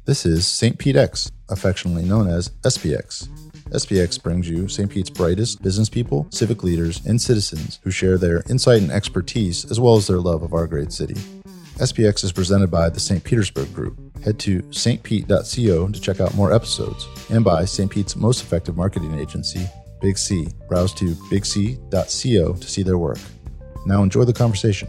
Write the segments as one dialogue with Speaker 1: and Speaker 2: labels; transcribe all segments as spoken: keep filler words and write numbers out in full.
Speaker 1: This is Saint Pete X, affectionately known as S P X. S P X brings you Saint Pete's brightest business people, civic leaders, and citizens who share their insight and expertise as well as their love of our great city. S P X is presented by the Saint Petersburg Group. Head to s t pete dot co to check out more episodes, and by Saint Pete's most effective marketing agency, Big C. Browse to big c dot co to see their work. Now enjoy the conversation.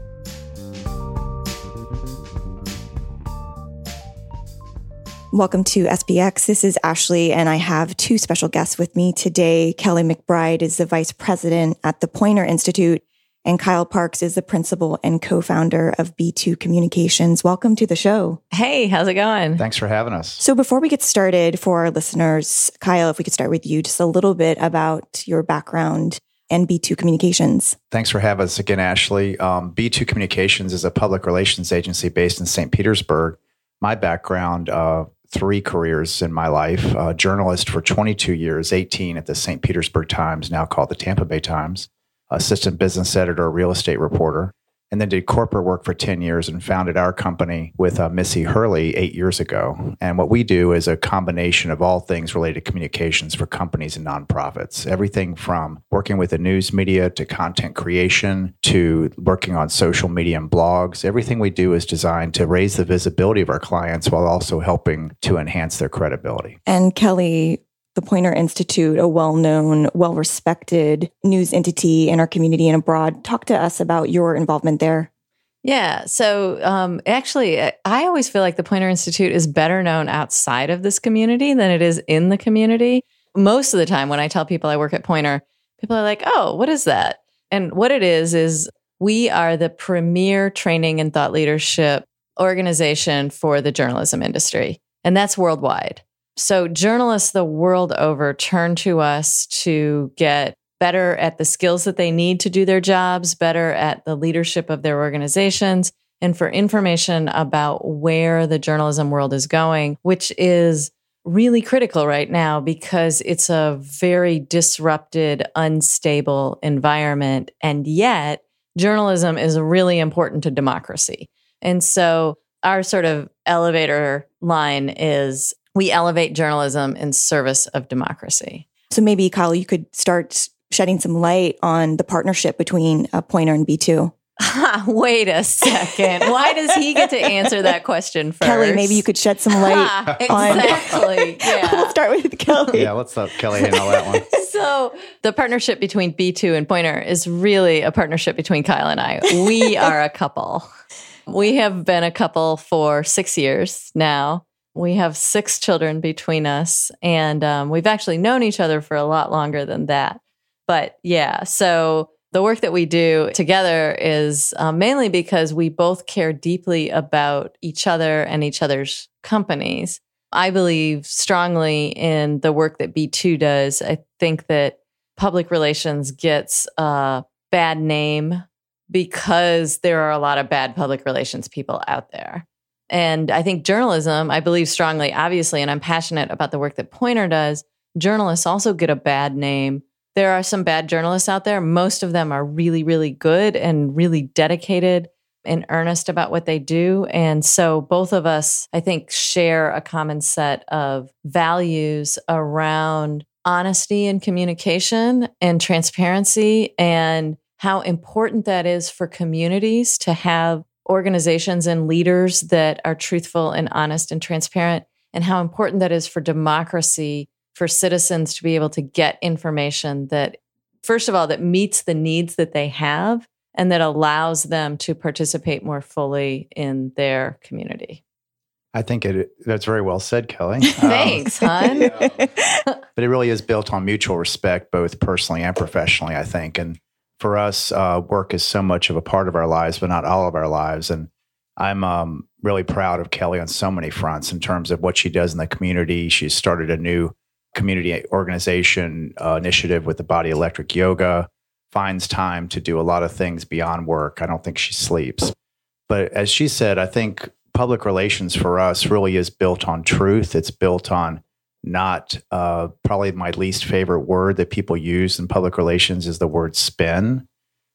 Speaker 2: Welcome to S P X. This is Ashley, and I have two special guests with me today. Kelly McBride is the vice president at the Poynter Institute, and Kyle Parks is the principal and co-founder of B two Communications. Welcome to the show.
Speaker 3: Hey, how's it going?
Speaker 4: Thanks for having us.
Speaker 2: So before we get started, for our listeners, Kyle, if we could start with you, just a little bit about your background and B two Communications.
Speaker 4: Thanks for having us again, Ashley. Um, B two Communications is a public relations agency based in Saint Petersburg. My background, uh, three careers in my life, uh, journalist for twenty-two years, eighteen at the Saint Petersburg Times, now called the Tampa Bay Times, assistant business editor, real estate reporter, and then did corporate work for ten years and founded our company with uh, Missy Hurley eight years ago. And what we do is a combination of all things related to communications for companies and nonprofits. Everything from working with the news media to content creation to working on social media and blogs. Everything we do is designed to raise the visibility of our clients while also helping to enhance their credibility.
Speaker 2: And Kelly, the Poynter Institute, a well-known, well-respected news entity in our community and abroad. Talk to us about your involvement there.
Speaker 3: Yeah. So um, actually, I always feel like the Poynter Institute is better known outside of this community than it is in the community. Most of the time when I tell people I work at Poynter, people are like, oh, what is that? And what it is, is we are the premier training and thought leadership organization for the journalism industry. And that's worldwide. So journalists the world over turn to us to get better at the skills that they need to do their jobs, better at the leadership of their organizations, and for information about where the journalism world is going, which is really critical right now because it's a very disrupted, unstable environment. And yet, journalism is really important to democracy. And so our sort of elevator line is, we elevate journalism in service of democracy.
Speaker 2: So maybe, Kyle, you could start shedding some light on the partnership between uh, Poynter and B two.
Speaker 3: Wait a second. Why does he get to answer that question first?
Speaker 2: Kelly, maybe you could shed some light on...
Speaker 3: Exactly. Yeah.
Speaker 2: We'll start with Kelly.
Speaker 4: Yeah, let's let Kelly handle that one.
Speaker 3: So the partnership between B two and Poynter is really a partnership between Kyle and I. We are a couple. We have been a couple for six years now. We have six children between us, and um, we've actually known each other for a lot longer than that. But yeah, so the work that we do together is uh, mainly because we both care deeply about each other and each other's companies. I believe strongly in the work that B two does. I think that public relations gets a bad name because there are a lot of bad public relations people out there. And I think journalism, I believe strongly, obviously, and I'm passionate about the work that Poynter does. Journalists also get a bad name. There are some bad journalists out there. Most of them are really, really good and really dedicated and earnest about what they do. And so both of us, I think, share a common set of values around honesty and communication and transparency, and how important that is for communities to have organizations and leaders that are truthful and honest and transparent, and how important that is for democracy, for citizens to be able to get information that, first of all, that meets the needs that they have and that allows them to participate more fully in their community.
Speaker 4: I think it, that's very well said, Kelly.
Speaker 3: Thanks, um, hon.
Speaker 4: Yeah. But it really is built on mutual respect, both personally and professionally, I think. And for us, uh, work is so much of a part of our lives, but not all of our lives. And I'm um, really proud of Kelly on so many fronts in terms of what she does in the community. She's started a new community organization uh, initiative with the Body Electric Yoga, finds time to do a lot of things beyond work. I don't think she sleeps. But as she said, I think public relations for us really is built on truth. It's built on not uh, probably my least favorite word that people use in public relations is the word spin.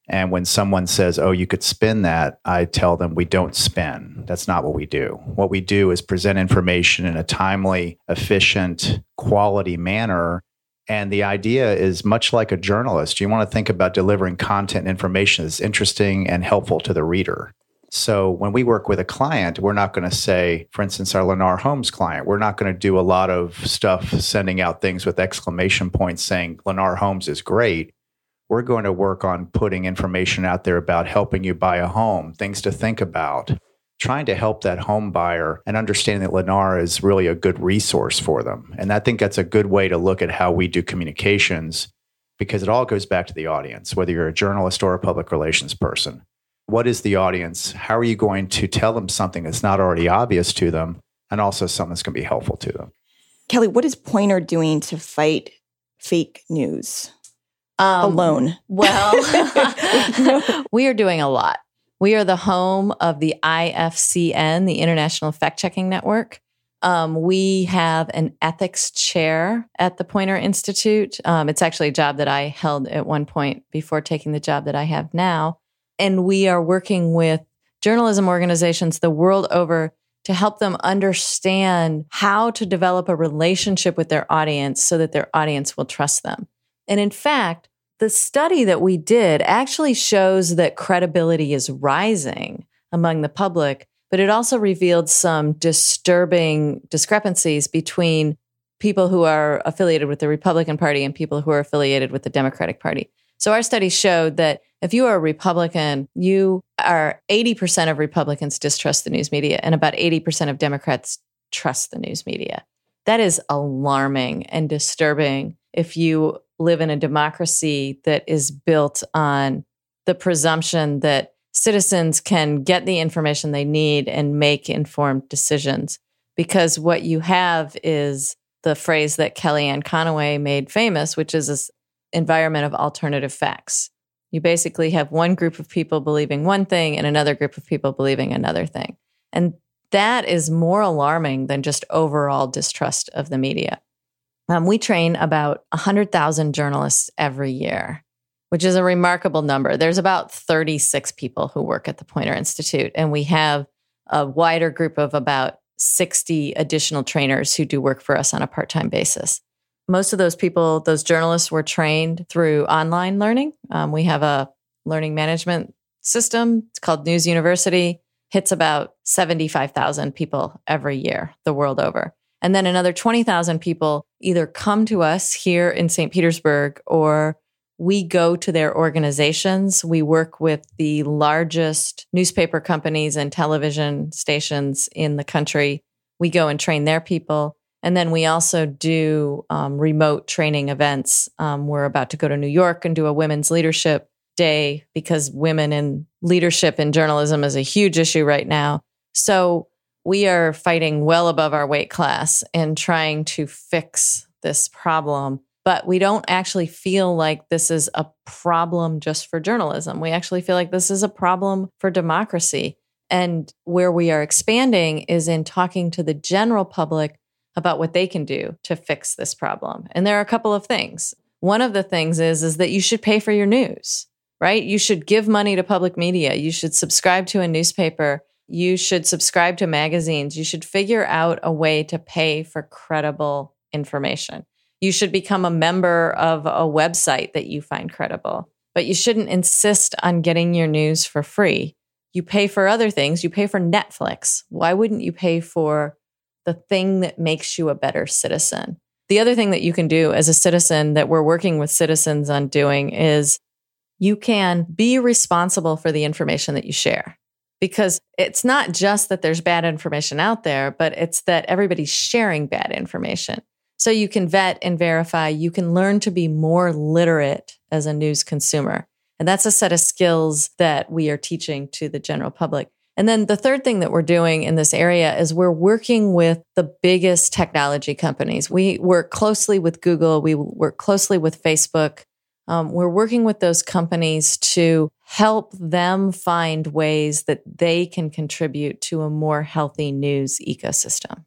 Speaker 4: And when someone says, oh, you could spin that, I tell them we don't spin. That's not what we do. What we do is present information in a timely, efficient, quality manner. And the idea is much like a journalist. You want to think about delivering content and information that's interesting and helpful to the reader. So when we work with a client, we're not going to say, for instance, our Lennar Homes client, we're not going to do a lot of stuff sending out things with exclamation points saying Lennar Homes is great. We're going to work on putting information out there about helping you buy a home, things to think about, trying to help that home buyer and understanding that Lennar is really a good resource for them. And I think that's a good way to look at how we do communications, because it all goes back to the audience, whether you're a journalist or a public relations person. What is the audience? How are you going to tell them something that's not already obvious to them, and also something that's going to be helpful to them?
Speaker 2: Kelly, what is Poynter doing to fight fake news?
Speaker 3: Um,
Speaker 2: Alone.
Speaker 3: Well, we are doing a lot. We are the home of the I F C N, the International Fact-Checking Network. Um, we have an ethics chair at the Poynter Institute. Um, it's actually a job that I held at one point before taking the job that I have now. And we are working with journalism organizations the world over to help them understand how to develop a relationship with their audience so that their audience will trust them. And in fact, the study that we did actually shows that credibility is rising among the public, but it also revealed some disturbing discrepancies between people who are affiliated with the Republican Party and people who are affiliated with the Democratic Party. So our study showed that if you are a Republican, you are eighty percent of Republicans distrust the news media, and about eighty percent of Democrats trust the news media. That is alarming and disturbing if you live in a democracy that is built on the presumption that citizens can get the information they need and make informed decisions. Because what you have is the phrase that Kellyanne Conway made famous, which is this environment of alternative facts. You basically have one group of people believing one thing and another group of people believing another thing. And that is more alarming than just overall distrust of the media. Um, we train about one hundred thousand journalists every year, which is a remarkable number. There's about thirty-six people who work at the Poynter Institute, and we have a wider group of about sixty additional trainers who do work for us on a part-time basis. Most of those people, those journalists, were trained through online learning. Um, we have a learning management system. It's called News University. Hits about seventy-five thousand people every year the world over. And then another twenty thousand people either come to us here in Saint Petersburg or we go to their organizations. We work with the largest newspaper companies and television stations in the country. We go and train their people. And then we also do um, remote training events. Um, we're about to go to New York and do a women's leadership day because women in leadership in journalism is a huge issue right now. So we are fighting well above our weight class and trying to fix this problem. But we don't actually feel like this is a problem just for journalism. We actually feel like this is a problem for democracy. And where we are expanding is in talking to the general public about what they can do to fix this problem. And there are a couple of things. One of the things is, is that you should pay for your news, right? You should give money to public media. You should subscribe to a newspaper. You should subscribe to magazines. You should figure out a way to pay for credible information. You should become a member of a website that you find credible, but you shouldn't insist on getting your news for free. You pay for other things. You pay for Netflix. Why wouldn't you pay for the thing that makes you a better citizen? The other thing that you can do as a citizen that we're working with citizens on doing is you can be responsible for the information that you share. Because it's not just that there's bad information out there, but it's that everybody's sharing bad information. So you can vet and verify. You can learn to be more literate as a news consumer. And that's a set of skills that we are teaching to the general public. And then the third thing that we're doing in this area is we're working with the biggest technology companies. We work closely with Google. We work closely with Facebook. Um, we're working with those companies to help them find ways that they can contribute to a more healthy news ecosystem.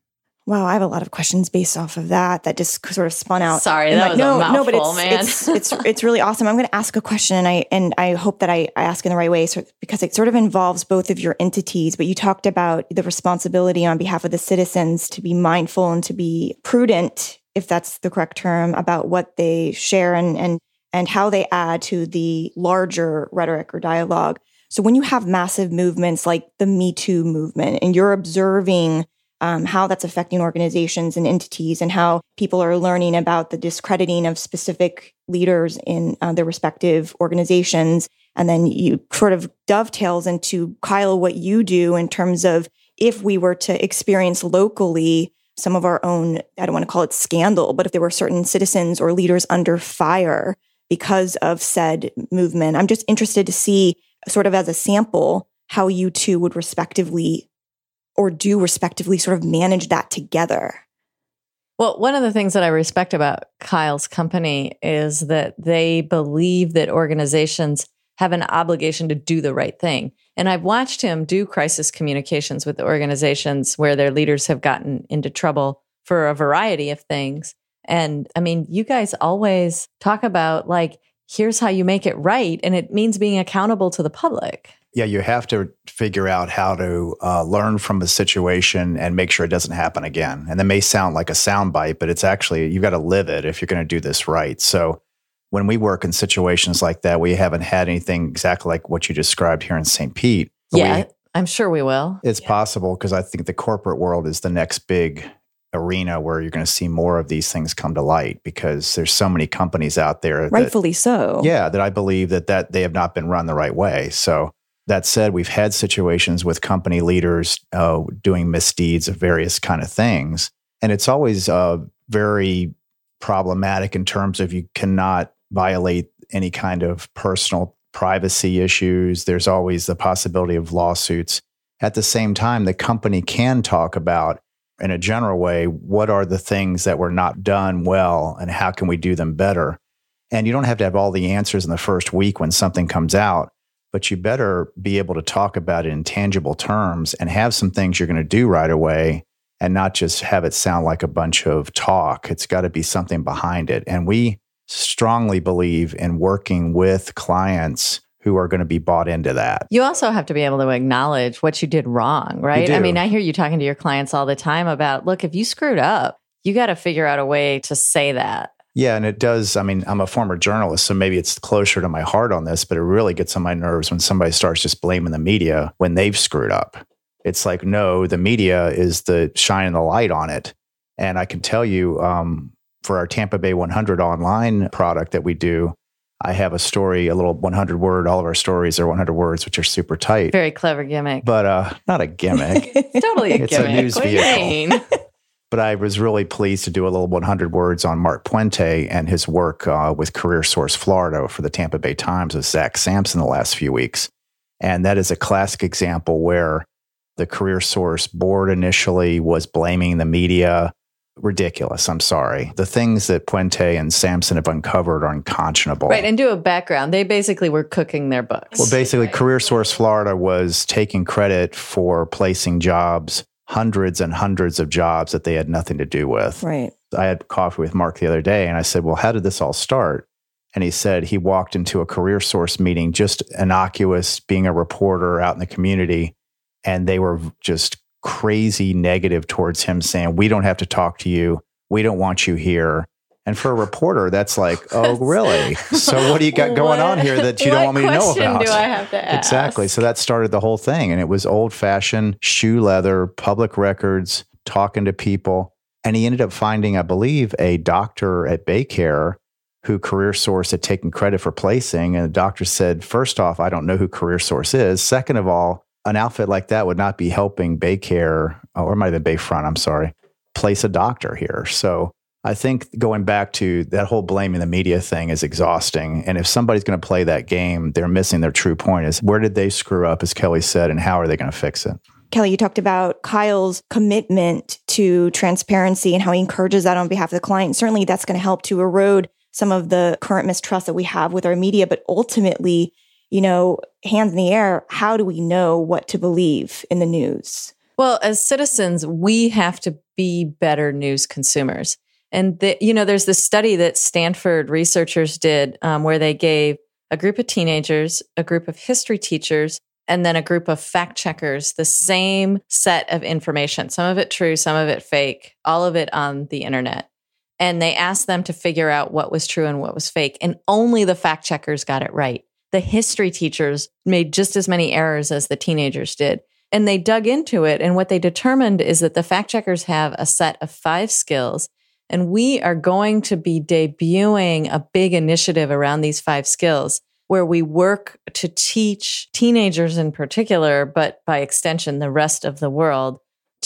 Speaker 2: Wow, I have a lot of questions based off of that. That just sort of spun out.
Speaker 3: Sorry,
Speaker 2: and
Speaker 3: that
Speaker 2: like,
Speaker 3: was
Speaker 2: no,
Speaker 3: a mouthful,
Speaker 2: no, but it's,
Speaker 3: man.
Speaker 2: it's it's it's really awesome. I'm going to ask a question, and I and I hope that I, I ask in the right way, so, because it sort of involves both of your entities. But you talked about the responsibility on behalf of the citizens to be mindful and to be prudent, if that's the correct term, about what they share and and and how they add to the larger rhetoric or dialogue. So when you have massive movements like the Me Too movement, and you're observing Um, how that's affecting organizations and entities, and how people are learning about the discrediting of specific leaders in uh, their respective organizations. And then you sort of dovetails into, Kyle, what you do in terms of, if we were to experience locally some of our own, I don't want to call it scandal, but if there were certain citizens or leaders under fire because of said movement, I'm just interested to see, sort of as a sample, how you two would respectively or do respectively sort of manage that together.
Speaker 3: Well, one of the things that I respect about Kyle's company is that they believe that organizations have an obligation to do the right thing. And I've watched him do crisis communications with the organizations where their leaders have gotten into trouble for a variety of things. And I mean, you guys always talk about, like, here's how you make it right. And it means being accountable to the public.
Speaker 4: Yeah, you have to figure out how to uh, learn from a situation and make sure it doesn't happen again. And that may sound like a soundbite, but it's actually, you've got to live it if you're going to do this right. So when we work in situations like that, we haven't had anything exactly like what you described here in Saint Pete.
Speaker 3: Yeah,
Speaker 4: we,
Speaker 3: I'm sure we will.
Speaker 4: It's yeah. possible, because I think the corporate world is the next big arena where you're going to see more of these things come to light, because there's so many companies out there.
Speaker 2: Rightfully
Speaker 4: that,
Speaker 2: so.
Speaker 4: Yeah, that I believe that, that they have not been run the right way. So that said, we've had situations with company leaders uh, doing misdeeds of various kind of things. And it's always uh, very problematic in terms of, you cannot violate any kind of personal privacy issues. There's always the possibility of lawsuits. At the same time, the company can talk about, in a general way, what are the things that were not done well and how can we do them better? And you don't have to have all the answers in the first week when something comes out, but you better be able to talk about it in tangible terms and have some things you're going to do right away, and not just have it sound like a bunch of talk. It's got to be something behind it. And we strongly believe in working with clients who are going to be bought into that.
Speaker 3: You also have to be able to acknowledge what you did wrong, right? I mean, I hear you talking to your clients all the time about, look, if you screwed up, you got to figure out a way to say that.
Speaker 4: Yeah, and it does. I mean, I'm a former journalist, so maybe it's closer to my heart on this, but it really gets on my nerves when somebody starts just blaming the media when they've screwed up. It's like, no, the media is the shining the light on it. And I can tell you, um, for our Tampa Bay one hundred online product that we do, I have a story, a little one hundred word, all of our stories are one hundred words, which are super tight.
Speaker 3: Very clever gimmick.
Speaker 4: But uh, not a gimmick.
Speaker 3: It's totally a
Speaker 4: it's
Speaker 3: gimmick.
Speaker 4: It's a news vehicle. But I was really pleased to do a little one hundred words on Mark Puente and his work uh, with Career Source Florida for the Tampa Bay Times with Zach Sampson the last few weeks. And that is a classic example where the Career Source board initially was blaming the media. Ridiculous. I'm sorry. The things that Puente and Sampson have uncovered are unconscionable.
Speaker 3: Right. And do a background. They basically were cooking their books.
Speaker 4: Well, basically, right. Career Source Florida was taking credit for placing jobs, hundreds and hundreds of jobs that they had nothing to do with.
Speaker 2: Right.
Speaker 4: I had coffee with Mark the other day and I said, well, how did this all start? And he said he walked into a Career Source meeting, just innocuous, being a reporter out in the community. And they were just crazy negative towards him, saying, we don't have to talk to you. We don't want you here. And for a reporter, that's like, oh, really? So what do you got going on here that you don't want me to know about?
Speaker 3: What question do I have to ask?
Speaker 4: Exactly. So that started the whole thing. And it was old-fashioned shoe leather, public records, talking to people. And he ended up finding, I believe, a doctor at Baycare who Career Source had taken credit for placing. And the doctor said, first off, I don't know who Career Source is. Second of all, an outfit like that would not be helping Baycare, or it might have been Bayfront, I'm sorry, place a doctor here. So I think going back to that whole blaming the media thing is exhausting. And if somebody's going to play that game, they're missing their true point is, where did they screw up, as Kelly said, and how are they going to fix it?
Speaker 2: Kelly, you talked about Kyle's commitment to transparency and how he encourages that on behalf of the client. Certainly that's going to help to erode some of the current mistrust that we have with our media. But ultimately, you know, hands in the air, how do we know what to believe in the news?
Speaker 3: Well, as citizens, we have to be better news consumers. And, the, you know, there's this study that Stanford researchers did um, where they gave a group of teenagers, a group of history teachers, and then a group of fact checkers the same set of information, some of it true, some of it fake, all of it on the internet. And they asked them to figure out what was true and what was fake. And only the fact checkers got it right. The history teachers made just as many errors as the teenagers did. And they dug into it. And what they determined is that the fact checkers have a set of five skills. And we are going to be debuting a big initiative around these five skills where we work to teach teenagers in particular, but by extension, the rest of the world,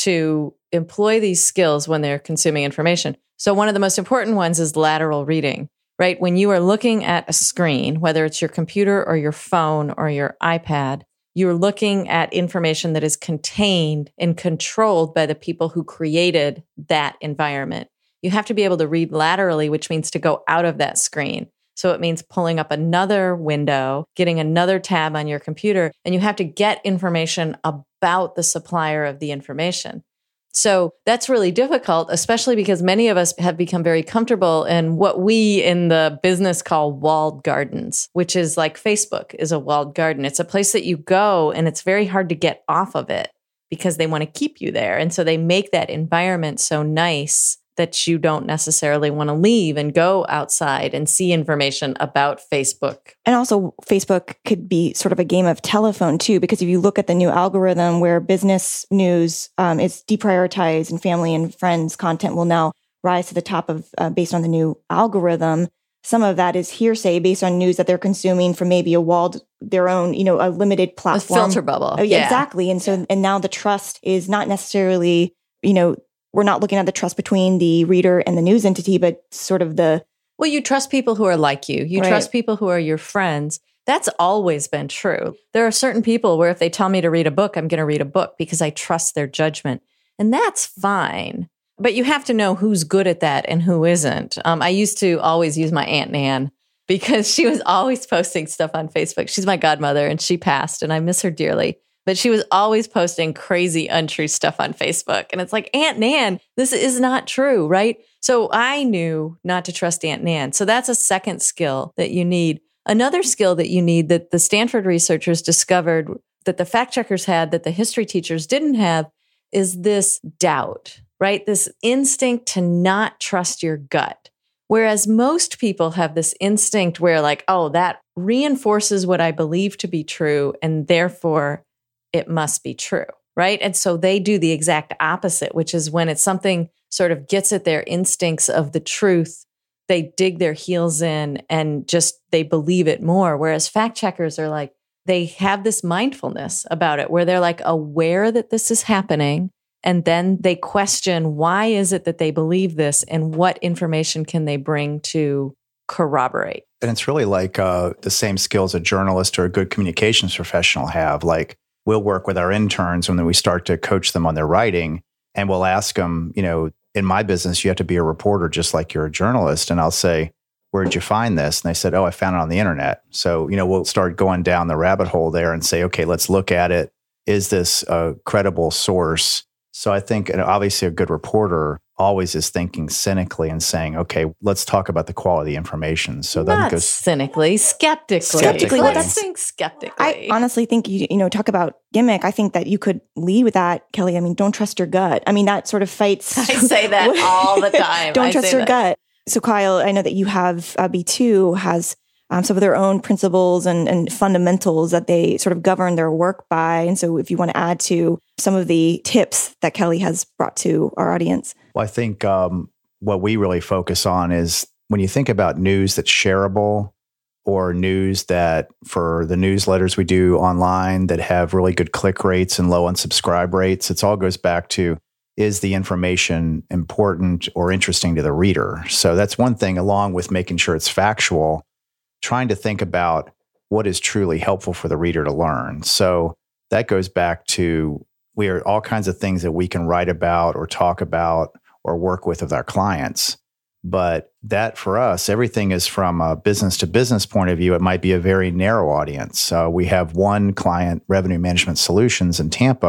Speaker 3: to employ these skills when they're consuming information. So one of the most important ones is lateral reading, right? When you are looking at a screen, whether it's your computer or your phone or your iPad, you're looking at information that is contained and controlled by the people who created that environment. You have to be able to read laterally, which means to go out of that screen. So it means pulling up another window, getting another tab on your computer, and you have to get information about the supplier of the information. So that's really difficult, especially because many of us have become very comfortable in what we in the business call walled gardens, which is like Facebook is a walled garden. It's a place that you go and it's very hard to get off of it because they want to keep you there. And so they make that environment so nice that you don't necessarily want to leave and go outside and see information about Facebook.
Speaker 2: And also Facebook could be sort of a game of telephone too, because if you look at the new algorithm where business news um, is deprioritized and family and friends content will now rise to the top of uh, based on the new algorithm. Some of that is hearsay based on news that they're consuming from maybe a walled, their own, you know, a limited platform.
Speaker 3: A filter bubble.
Speaker 2: Oh, yeah,
Speaker 3: yeah.
Speaker 2: Exactly. And so, yeah. and now the trust is not necessarily, you know, we're not looking at the trust between the reader and the news entity, but sort of the...
Speaker 3: Well, you trust people who are like you. You
Speaker 2: right.
Speaker 3: trust people who are your friends. That's always been true. There are certain people where if they tell me to read a book, I'm going to read a book because I trust their judgment. And that's fine. But you have to know who's good at that and who isn't. Um, I used to always use my Aunt Nan because she was always posting stuff on Facebook. She's my godmother and she passed and I miss her dearly. But she was always posting crazy, untrue stuff on Facebook. And it's like, Aunt Nan, this is not true, right? So I knew not to trust Aunt Nan. So that's a second skill that you need. Another skill that you need that the Stanford researchers discovered that the fact checkers had that the history teachers didn't have is this doubt, right? This instinct to not trust your gut. Whereas most people have this instinct where like, oh, that reinforces what I believe to be true. And therefore, it must be true, right? And so they do the exact opposite, which is when it's something sort of gets at their instincts of the truth, they dig their heels in and just they believe it more. Whereas fact checkers are like, they have this mindfulness about it where they're like aware that this is happening. And then they question, why is it that they believe this and what information can they bring to corroborate?
Speaker 4: And it's really like uh, the same skills a journalist or a good communications professional have. Like, we'll work with our interns when we start to coach them on their writing, and we'll ask them, you know, in my business, you have to be a reporter just like you're a journalist. And I'll say, where'd you find this? And they said, oh, I found it on the internet. So, you know, we'll start going down the rabbit hole there and say, okay, let's look at it. Is this a credible source? So I think, and obviously a good reporter always is thinking cynically and saying, okay, let's talk about the quality of information. So
Speaker 3: Not
Speaker 4: that goes
Speaker 3: cynically, skeptically.
Speaker 4: Skeptically.
Speaker 3: Let's
Speaker 2: That's-
Speaker 3: think skeptically.
Speaker 2: I honestly think, you you know, talk about gimmick. I think that you could lead with that, Kelly. I mean, don't trust your gut. I mean, that sort of fights.
Speaker 3: I say that all the time.
Speaker 2: Don't
Speaker 3: I
Speaker 2: trust
Speaker 3: say
Speaker 2: your
Speaker 3: that.
Speaker 2: gut. So Kyle, I know that you have, uh, B two has um, some of their own principles and, and fundamentals that they sort of govern their work by. And so if you want to add to some of the tips that Kelly has brought to our audience.
Speaker 4: Well, I think um, what we really focus on is when you think about news that's shareable or news that for the newsletters we do online that have really good click rates and low unsubscribe rates, it all goes back to, is the information important or interesting to the reader? So that's one thing, along with making sure it's factual, trying to think about what is truly helpful for the reader to learn. So that goes back to, we are all kinds of things that we can write about or talk about or work with with our clients. But that for us, everything is from a business to business point of view. It might be a very narrow audience. Uh, we have one client, Revenue Management Solutions in Tampa,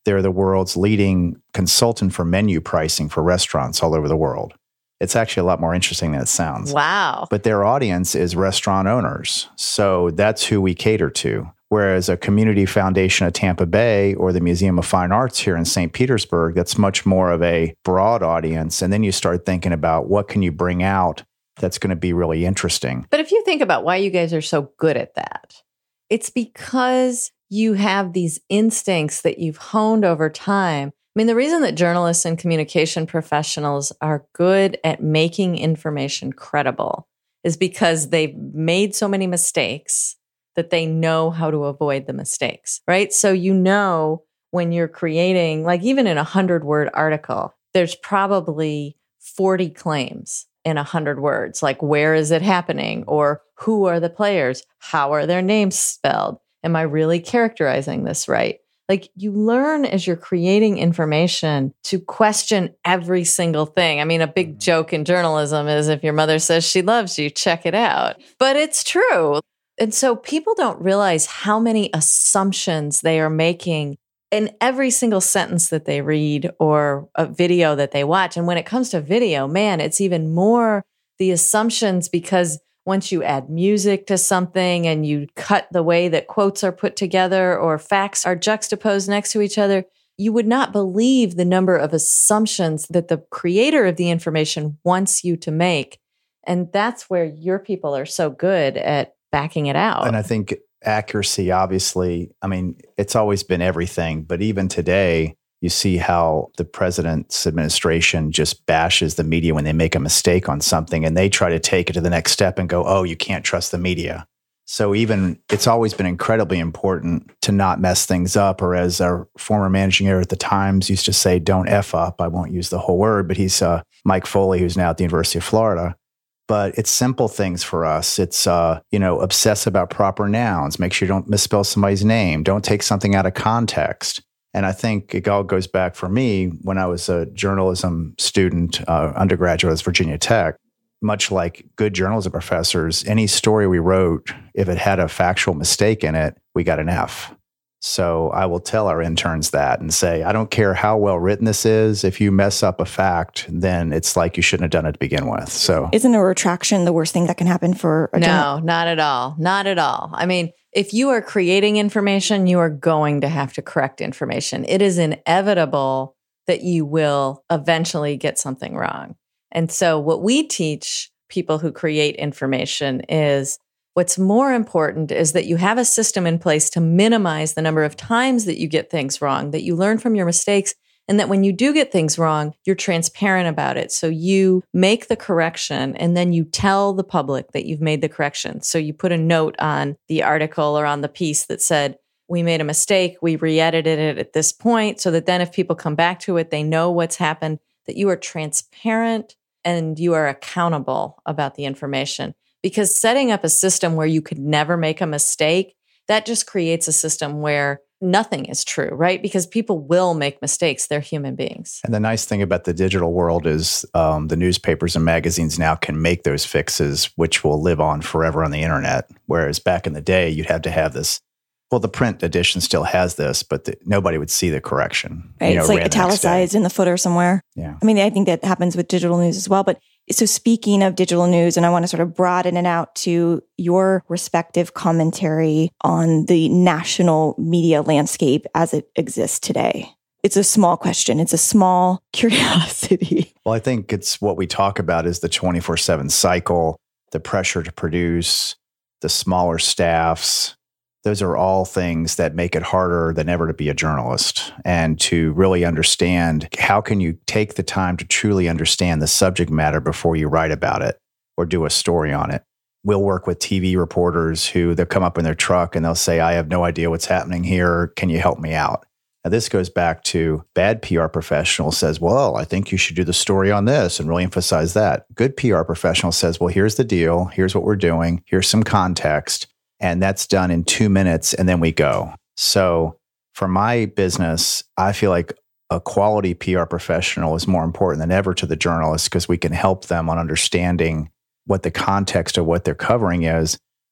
Speaker 4: They're the world's leading consultant for menu pricing for restaurants all over the world. It's actually a lot more interesting than it sounds.
Speaker 3: Wow.
Speaker 4: But their audience is restaurant owners. So that's who we cater to. Whereas a community foundation at Tampa Bay or the Museum of Fine Arts here in Saint Petersburg, that's much more of a broad audience. And then you start thinking about what can you bring out that's going to be really interesting.
Speaker 3: But if you think about why you guys are so good at that, it's because you have these instincts that you've honed over time. I mean, the reason that journalists and communication professionals are good at making information credible is because they've made so many mistakes that they know how to avoid the mistakes, right? So you know when you're creating, like even in a hundred-word article, there's probably forty claims in a hundred words, like where is it happening? Or who are the players? How are their names spelled? Am I really characterizing this right? Like you learn as you're creating information to question every single thing. I mean, a big joke in journalism is if your mother says she loves you, check it out. But it's true. And so people don't realize how many assumptions they are making in every single sentence that they read or a video that they watch. And when it comes to video, man, it's even more the assumptions because once you add music to something and you cut the way that quotes are put together or facts are juxtaposed next to each other, you would not believe the number of assumptions that the creator of the information wants you to make. And that's where your people are so good at backing it out.
Speaker 4: And I think accuracy, obviously, I mean, it's always been everything. But even today, you see how the president's administration just bashes the media when they make a mistake on something and they try to take it to the next step and go, oh, you can't trust the media. So even it's always been incredibly important to not mess things up. Or as our former managing editor at the Times used to say, don't F up. I won't use the whole word, but he's uh, Mike Foley, who's now at the University of Florida. But it's simple things for us. It's, uh, you know, obsess about proper nouns. Make sure you don't misspell somebody's name. Don't take something out of context. And I think it all goes back for me when I was a journalism student, uh, undergraduate at Virginia Tech. Much like good journalism professors, any story we wrote, if it had a factual mistake in it, we got an F. So I will tell our interns that and say, I don't care how well written this is. If you mess up a fact, then it's like you shouldn't have done it to begin with. So
Speaker 2: isn't a retraction the worst thing that can happen for a
Speaker 3: No,
Speaker 2: journal?
Speaker 3: not at all. Not at all. I mean, if you are creating information, you are going to have to correct information. It is inevitable that you will eventually get something wrong. And so what we teach people who create information is what's more important is that you have a system in place to minimize the number of times that you get things wrong, that you learn from your mistakes, and that when you do get things wrong, you're transparent about it. So you make the correction and then you tell the public that you've made the correction. So you put a note on the article or on the piece that said, we made a mistake, we re-edited it at this point, so that then if people come back to it, they know what's happened, that you are transparent and you are accountable about the information. Because setting up a system where you could never make a mistake, that just creates a system where nothing is true, right? Because people will make mistakes. They're human beings.
Speaker 4: And the nice thing about the digital world is um, the newspapers and magazines now can make those fixes, which will live on forever on the internet. Whereas back in the day, you'd have to have this. Well, the print edition still has this, but the, nobody would see the correction.
Speaker 2: Right.
Speaker 4: You know,
Speaker 2: it's like
Speaker 4: ran the next day.
Speaker 2: italicized in the footer somewhere.
Speaker 4: Yeah.
Speaker 2: I mean, I think that happens with digital news as well. But so speaking of digital news, and I want to sort of broaden it out to your respective commentary on the national media landscape as it exists today. It's a small question. It's a small curiosity.
Speaker 4: Well, I think it's what we talk about is the twenty-four seven cycle, the pressure to produce, the smaller staffs. Those are all things that make it harder than ever to be a journalist and to really understand how can you take the time to truly understand the subject matter before you write about it or do a story on it. We'll work with T V reporters who they'll come up in their truck and they'll say, I have no idea what's happening here. Can you help me out? Now, this goes back to bad P R professional says, well, I think you should do the story on this and really emphasize that. Good P R professional says, well, here's the deal. Here's what we're doing. Here's some context. And that's done in two minutes and then we go. So for my business, I feel like a quality P R professional is more important than ever to the journalists because we can help them on understanding what the context of what they're covering is.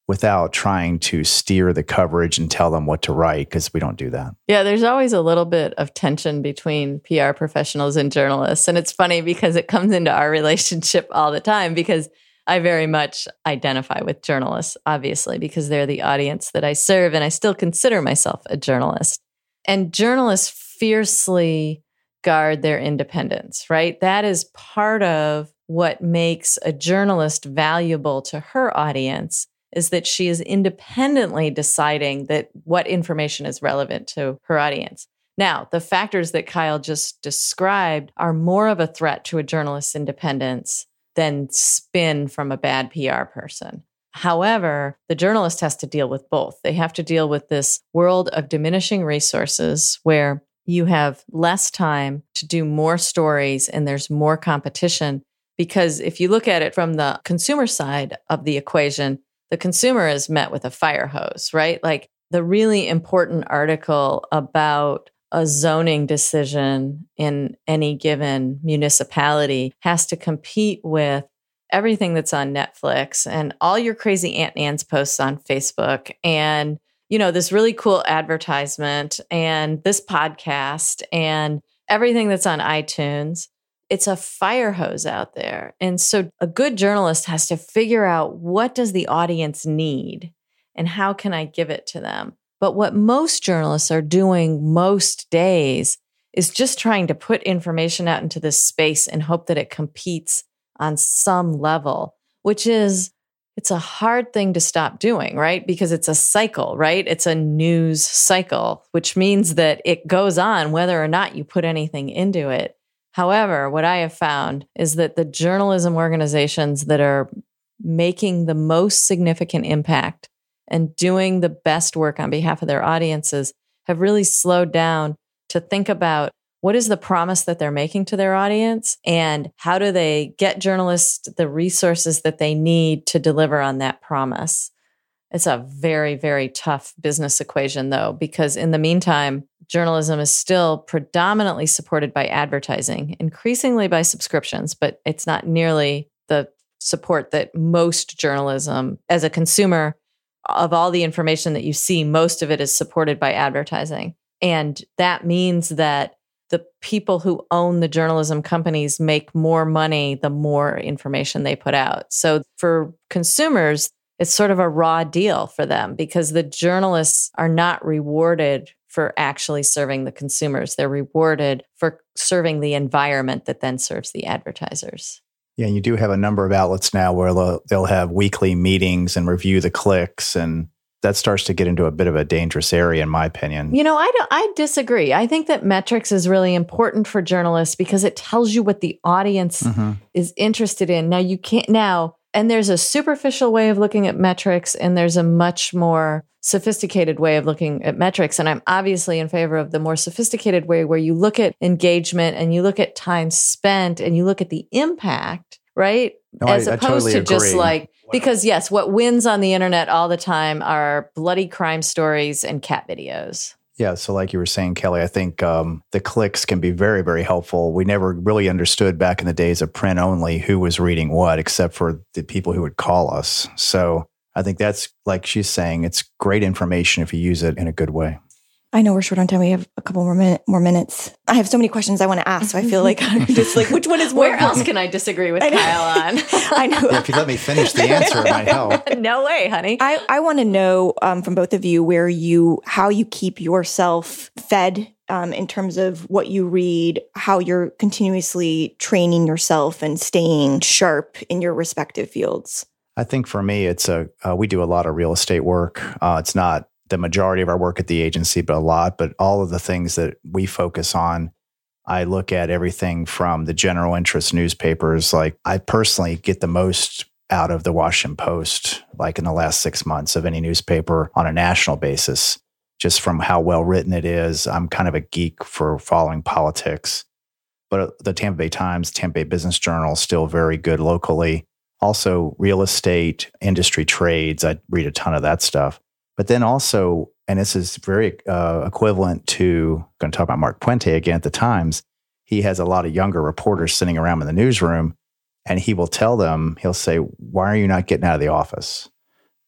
Speaker 4: without trying to steer the coverage and tell them what to write, because we don't do that.
Speaker 3: Yeah, there's always a little bit of tension between P R professionals and journalists. And it's funny because it comes into our relationship all the time, because I very much identify with journalists, obviously, because they're the audience that I serve, and I still consider myself a journalist. And journalists fiercely guard their independence, right? That is part of what makes a journalist valuable to her audience, is that she is independently deciding that what information is relevant to her audience. Now, the factors that Kyle just described are more of a threat to a journalist's independence than spin from a bad P R person. However, the journalist has to deal with both. They have to deal with this world of diminishing resources where you have less time to do more stories and there's more competition. Because if you look at it from the consumer side of the equation, the consumer is met with a fire hose, right? Like the really important article about a zoning decision in any given municipality has to compete with everything that's on Netflix and all your crazy Aunt Nan's posts on Facebook and, you know, this really cool advertisement and this podcast and everything that's on iTunes. It's a fire hose out there. And so a good journalist has to figure out, what does the audience need and how can I give it to them? But what most journalists are doing most days is just trying to put information out into this space and hope that it competes on some level, which is, it's a hard thing to stop doing, right? Because it's a cycle, right? It's a news cycle, which means that it goes on whether or not you put anything into it. However, what I have found is that the journalism organizations that are making the most significant impact and doing the best work on behalf of their audiences have really slowed down to think about, what is the promise that they're making to their audience and how do they get journalists the resources that they need to deliver on that promise? It's a very, very tough business equation, though, because in the meantime, journalism is still predominantly supported by advertising, increasingly by subscriptions, but it's not nearly the support that most journalism, as a consumer of all the information that you see, most of it is supported by advertising. And that means that the people who own the journalism companies make more money the more information they put out. So for consumers, it's sort of a raw deal for them because the journalists are not rewarded for actually serving the consumers. They're rewarded for serving the environment that then serves the advertisers.
Speaker 4: Yeah, you do have a number of outlets now where they'll, they'll have weekly meetings and review the clicks, and that starts to get into a bit of a dangerous area, in my opinion.
Speaker 3: You know, I don't, I disagree. I think that metrics is really important for journalists because it tells you what the audience mm-hmm. is interested in. Now, you can't now, and there's a superficial way of looking at metrics, and there's a much more sophisticated way of looking at metrics. And I'm obviously in favor of the more sophisticated way where you look at engagement and you look at time spent and you look at the impact, right?
Speaker 4: No,
Speaker 3: As
Speaker 4: I,
Speaker 3: opposed
Speaker 4: I totally
Speaker 3: to
Speaker 4: agree.
Speaker 3: just like, because yes, what wins on the internet all the time are bloody crime stories and cat videos.
Speaker 4: Yeah. So like you were saying, Kelly, I think um, the clicks can be very, very helpful. We never really understood back in the days of print only who was reading what, except for the people who would call us. So I think that's, like she's saying, it's great information if you use it in a good way.
Speaker 2: I know we're short on time. We have a couple more, minute, more minutes. I have so many questions I want to ask, so I feel like I'm just like, which one is
Speaker 3: Where else can I disagree with Kyle on?
Speaker 2: I know.
Speaker 4: Yeah, if you let me finish the answer, it might help.
Speaker 3: No way, honey.
Speaker 2: I, I want to know um, from both of you where you, how you keep yourself fed um, in terms of what you read, how you're continuously training yourself and staying sharp in your respective fields.
Speaker 4: I think for me, it's a uh, we do a lot of real estate work. Uh, it's not the majority of our work at the agency, but a lot. But all of the things that we focus on, I look at everything from the general interest newspapers. Like I personally get the most out of the Washington Post, like in the last six months of any newspaper on a national basis, just from how well written it is. I'm kind of a geek for following politics. But the Tampa Bay Times, Tampa Bay Business Journal, still very good locally. Also, real estate, industry trades. I read a ton of that stuff. But then also, and this is very uh, equivalent to, I'm going to talk about Mark Puente again at the Times. He has a lot of younger reporters sitting around in the newsroom, and he will tell them, he'll say, why are you not getting out of the office?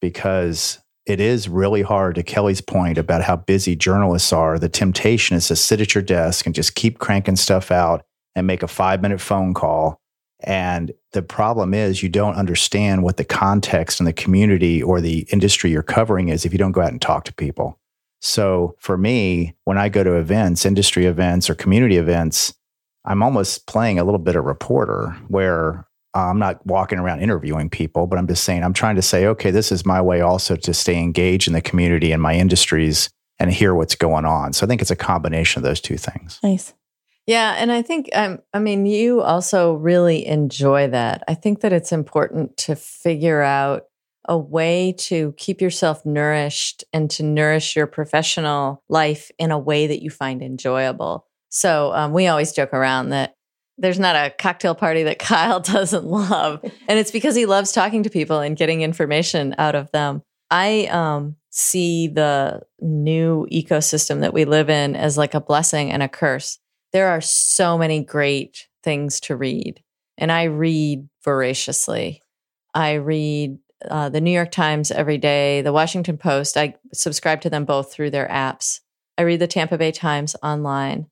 Speaker 4: because it is really hard, to Kelly's point about how busy journalists are. The temptation is to sit at your desk and just keep cranking stuff out and make a five minute phone call. And the problem is you don't understand what the context and the community or the industry you're covering is if you don't go out and talk to people. So for me, when I go to events, industry events or community events, I'm almost playing a little bit of reporter where uh, I'm not walking around interviewing people, but I'm just saying, I'm trying to say, okay, this is my way also to stay engaged in the community and my industries and hear what's going on. So I think it's a combination of those two things.
Speaker 2: Nice.
Speaker 3: Yeah. And I think, um, I mean, you also really enjoy that. I think that it's important to figure out a way to keep yourself nourished and to nourish your professional life in a way that you find enjoyable. So um, we always joke around that there's not a cocktail party that Kyle doesn't love. And it's because he loves talking to people and getting information out of them. I um, see the new ecosystem that we live in as like a blessing and a curse. There are so many great things to read. And I read voraciously. I read uh, the New York Times every day, the Washington Post. I subscribe to them both through their apps. I read the Tampa Bay Times online.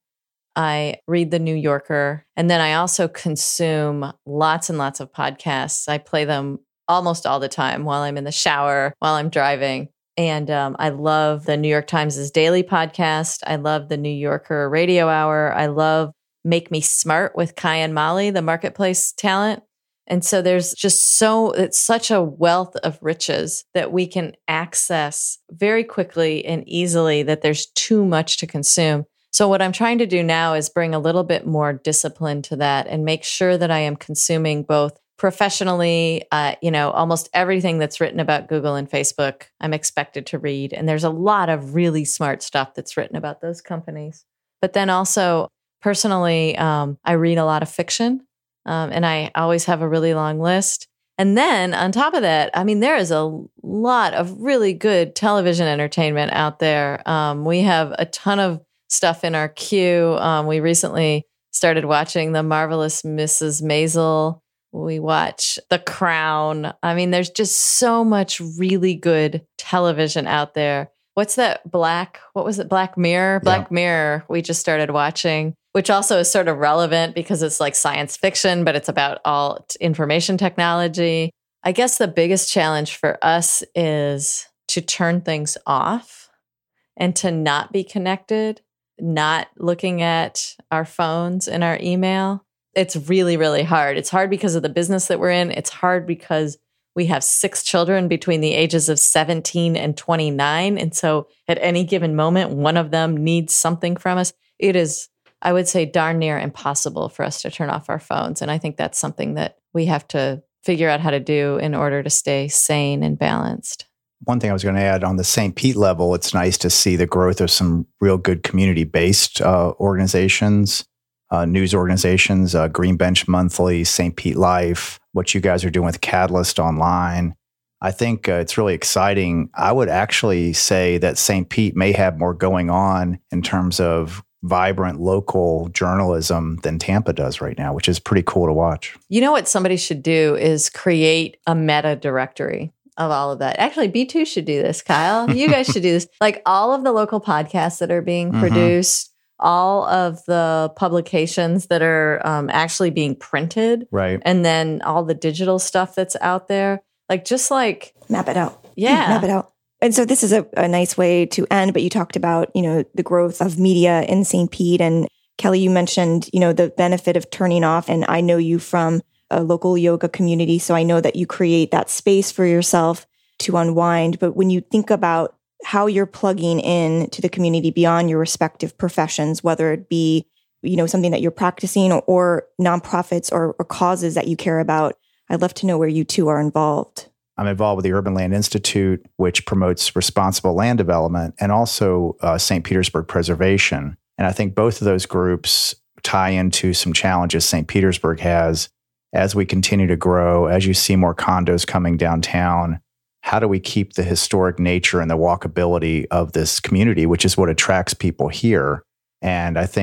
Speaker 3: I read the New Yorker. And then I also consume lots and lots of podcasts. I play them almost all the time while I'm in the shower, while I'm driving. And um, I love the New York Times' daily podcast. I love the New Yorker radio hour. I love Make Me Smart with Kai and Molly, the marketplace talent. And so there's just so, it's such a wealth of riches that we can access very quickly and easily that there's too much to consume. So what I'm trying to do now is bring a little bit more discipline to that and make sure that I am consuming both professionally, uh, you know, almost everything that's written about Google and Facebook, I'm expected to read. And there's a lot of really smart stuff that's written about those companies. But then also personally, um, I read a lot of fiction, um, and I always have a really long list. And then on top of that, I mean, there is a lot of really good television entertainment out there. Um, we have a ton of stuff in our queue. Um, we recently started watching The Marvelous Missus Maisel. We watch The Crown. I mean, there's just so much really good television out there. What's that Black, what was it? Black Mirror? Black yeah. Mirror we just started watching, which also is sort of relevant because it's like science fiction, but it's about all information technology. I guess the biggest challenge for us is to turn things off and to not be connected, not looking at our phones and our email. It's really, really hard. It's hard because of the business that we're in. It's hard because we have six children between the ages of seventeen and twenty-nine. And so at any given moment, one of them needs something from us. It is, I would say, darn near impossible for us to turn off our phones. And I think that's something that we have to figure out how to do in order to stay sane and balanced.
Speaker 4: One thing I was going to add on the Saint Pete level, it's nice to see the growth of some real good community-based uh, organizations, uh, news organizations, uh, Green Bench Monthly, Saint Pete Life, what you guys are doing with Catalyst Online. I think uh, it's really exciting. I would actually say that Saint Pete may have more going on in terms of vibrant local journalism than Tampa does right now, which is pretty cool to watch. You
Speaker 3: know what somebody should do is create a meta directory of all of that. Actually, B two should do this, Kyle. You guys should do this. Like all of the local podcasts that are being mm-hmm. produced, all of the publications that are um, actually being printed,
Speaker 4: right?
Speaker 3: And then all the digital stuff that's out there. Like just like
Speaker 2: map it out.
Speaker 3: Yeah.
Speaker 2: Map it out. And so this is a, a nice way to end, but you talked about, you know, the growth of media in Saint Pete. And Kelly, you mentioned, you know, the benefit of turning off. And I know you from a local yoga community, so I know that you create that space for yourself to unwind. But when you think about how you're plugging in to the community beyond your respective professions, whether it be, you know, something that you're practicing or, or nonprofits or, or causes that you care about, I'd love to know where you two are involved.
Speaker 4: I'm involved with the Urban Land Institute, which promotes responsible land development, and also uh, Saint Petersburg Preservation. And I think both of those groups tie into some challenges Saint Petersburg has as we continue to grow, as you see more condos coming downtown. How do we keep the historic nature and the walkability of this community, which is what attracts people here? And I think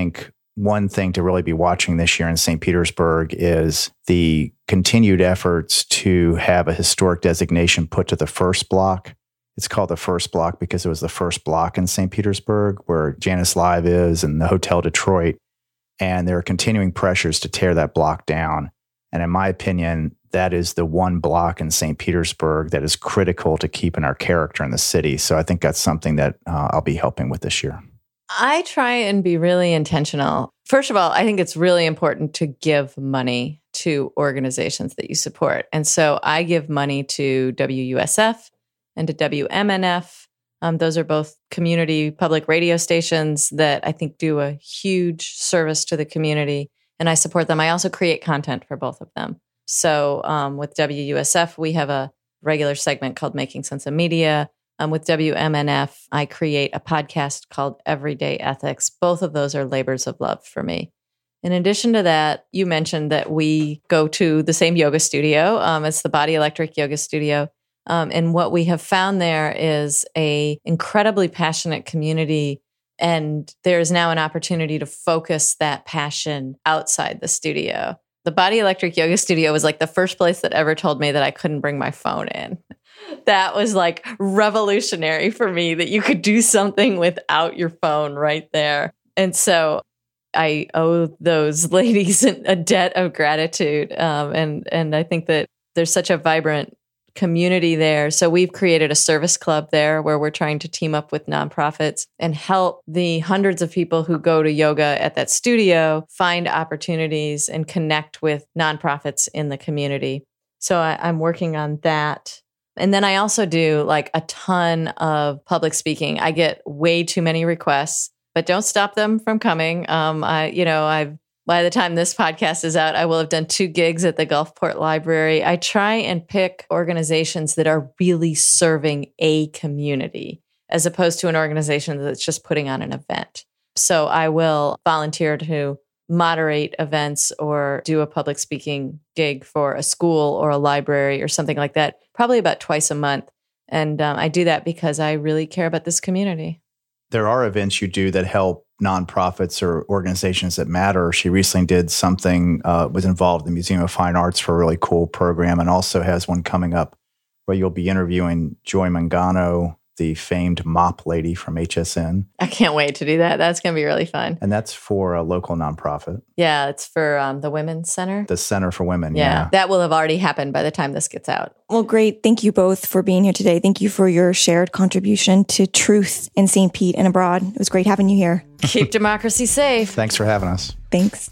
Speaker 4: one thing to really be watching this year in Saint Petersburg is the continued efforts to have a historic designation put to the first block. It's called the first block because it was the first block in Saint Petersburg where Janice Live is and the Hotel Detroit. And there are continuing pressures to tear that block down. And in my opinion, that is the one block in Saint Petersburg that is critical to keeping our character in the city. So I think that's something that uh, I'll be helping with this year.
Speaker 3: I try and be really intentional. First of all, I think it's really important to give money to organizations that you support. And so I give money to W U S F and to W M N F. Um, those are both community public radio stations that I think do a huge service to the community, and I support them. I also create content for both of them. So um, with W U S F, we have a regular segment called Making Sense of Media. Um, with W M N F, I create a podcast called Everyday Ethics. Both of those are labors of love for me. In addition to that, you mentioned that we go to the same yoga studio. Um, it's the Body Electric Yoga Studio. Um, and what we have found there is a incredibly passionate community. And there's now an opportunity to focus that passion outside the studio. The Body Electric Yoga Studio was like the first place that ever told me that I couldn't bring my phone in. That was like revolutionary for me, that you could do something without your phone right there. And so I owe those ladies a debt of gratitude. Um, and, and I think that there's such a vibrant community there. So we've created a service club there where we're trying to team up with nonprofits and help the hundreds of people who go to yoga at that studio find opportunities and connect with nonprofits in the community. So I, I'm working on that. And then I also do like a ton of public speaking. I get way too many requests, but don't stop them from coming. Um, I, you know, I've By the time this podcast is out, I will have done two gigs at the Gulfport Library. I try and pick organizations that are really serving a community as opposed to an organization that's just putting on an event. So I will volunteer to moderate events or do a public speaking gig for a school or a library or something like that, probably about twice a month. And um, I do that because I really care about this community.
Speaker 4: There are events you do that help nonprofits or organizations that matter. She recently did something, uh, was involved in the Museum of Fine Arts for a really cool program, and also has one coming up where you'll be interviewing Joy Mangano, the famed mop lady from H S N.
Speaker 3: I can't wait to do that. That's going to be really fun.
Speaker 4: And that's for a local nonprofit.
Speaker 3: Yeah, it's for um, the Women's Center.
Speaker 4: The Center for Women,
Speaker 3: yeah,
Speaker 4: yeah.
Speaker 3: That will have already happened by the time this gets out.
Speaker 2: Well, great. Thank you both for being here today. Thank you for your shared contribution to truth in Saint Pete and abroad. It was great having you here.
Speaker 3: Keep democracy safe.
Speaker 4: Thanks for having us.
Speaker 2: Thanks.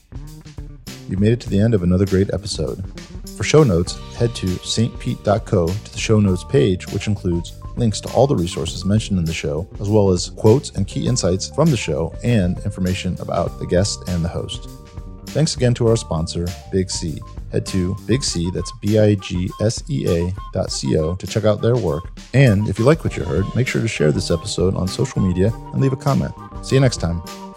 Speaker 1: You made it to the end of another great episode. For show notes, head to s t pete dot co to the show notes page, which includes links to all the resources mentioned in the show, as well as quotes and key insights from the show and information about the guest and the host. Thanks again to our sponsor, Big C. Head to Big C, that's B I G S E A dot C O to check out their work. And if you like what you heard, make sure to share this episode on social media and leave a comment. See you next time.